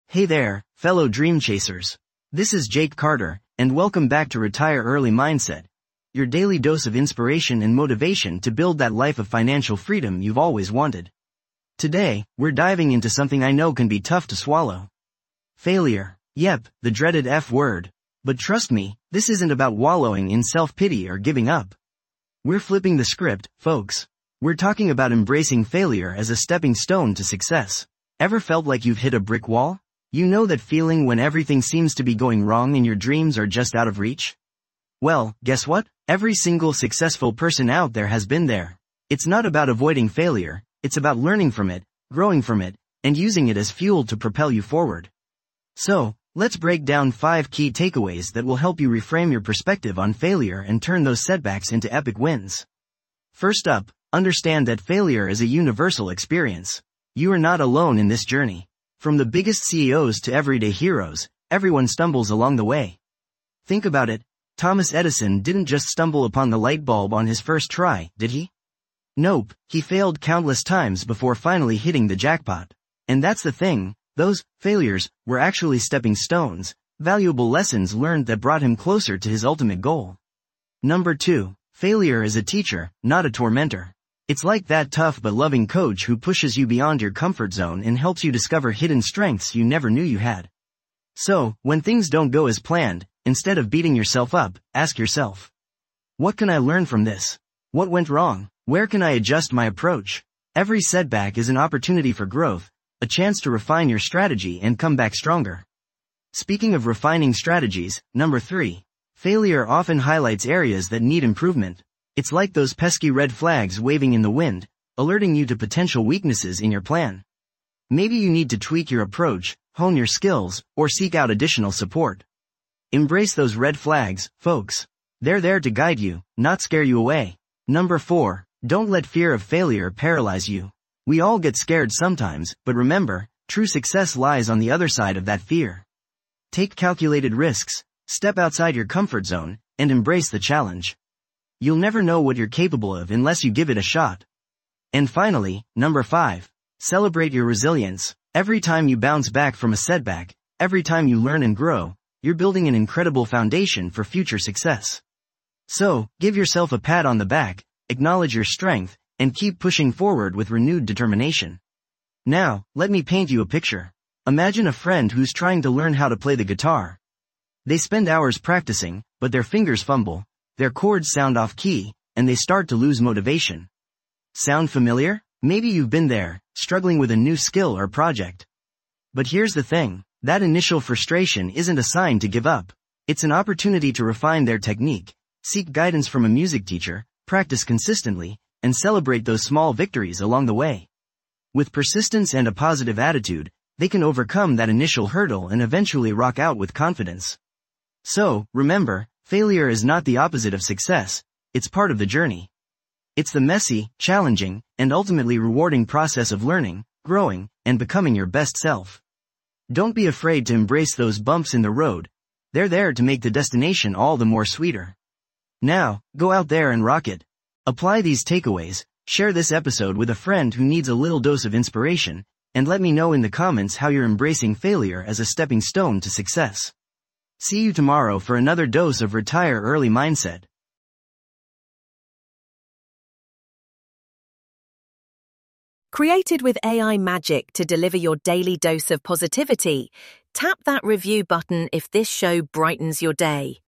Hey there, fellow dream chasers. This is Jake Carter, and welcome back to Retire Early Mindset, your daily dose of inspiration and motivation to build that life of financial freedom you've always wanted. Today, we're diving into something I know can be tough to swallow. Failure. Yep, the dreaded F word. But trust me, this isn't about wallowing in self-pity or giving up. We're flipping the script, folks. We're talking about embracing failure as a stepping stone to success. Ever felt like you've hit a brick wall? You know that feeling when everything seems to be going wrong and your dreams are just out of reach? Well, guess what? Every single successful person out there has been there. It's not about avoiding failure, it's about learning from it, growing from it, and using it as fuel to propel you forward. So, let's break down 5 key takeaways that will help you reframe your perspective on failure and turn those setbacks into epic wins. First up, understand that failure is a universal experience. You are not alone in this journey. From the biggest CEOs to everyday heroes, everyone stumbles along the way. Think about it, Thomas Edison didn't just stumble upon the light bulb on his first try, did he? Nope, he failed countless times before finally hitting the jackpot. And that's the thing, those failures were actually stepping stones, valuable lessons learned that brought him closer to his ultimate goal. Number 2, failure is a teacher, not a tormentor. It's like that tough but loving coach who pushes you beyond your comfort zone and helps you discover hidden strengths you never knew you had. So, when things don't go as planned, instead of beating yourself up, ask yourself, what can I learn from this? What went wrong? Where can I adjust my approach? Every setback is an opportunity for growth, a chance to refine your strategy and come back stronger. Speaking of refining strategies, number 3, failure often highlights areas that need improvement. It's like those pesky red flags waving in the wind, alerting you to potential weaknesses in your plan. Maybe you need to tweak your approach, hone your skills, or seek out additional support. Embrace those red flags, folks. They're there to guide you, not scare you away. Number 4, don't let fear of failure paralyze you. We all get scared sometimes, but remember, true success lies on the other side of that fear. Take calculated risks, step outside your comfort zone, and embrace the challenge. You'll never know what you're capable of unless you give it a shot. And finally, number 5, celebrate your resilience. Every time you bounce back from a setback, every time you learn and grow, you're building an incredible foundation for future success. So, give yourself a pat on the back, acknowledge your strength, and keep pushing forward with renewed determination. Now, let me paint you a picture. Imagine a friend who's trying to learn how to play the guitar. They spend hours practicing, but their fingers fumble, their chords sound off key, and they start to lose motivation. Sound familiar? Maybe you've been there, struggling with a new skill or project. But here's the thing, that initial frustration isn't a sign to give up. It's an opportunity to refine their technique, seek guidance from a music teacher, practice consistently, and celebrate those small victories along the way. With persistence and a positive attitude, they can overcome that initial hurdle and eventually rock out with confidence. So, remember, failure is not the opposite of success, it's part of the journey. It's the messy, challenging, and ultimately rewarding process of learning, growing, and becoming your best self. Don't be afraid to embrace those bumps in the road. They're there to make the destination all the more sweeter. Now, go out there and rock it. Apply these takeaways, share this episode with a friend who needs a little dose of inspiration, and let me know in the comments how you're embracing failure as a stepping stone to success. See you tomorrow for another dose of Retire Early Mindset. Created with AI magic to deliver your daily dose of positivity, tap that review button if this show brightens your day.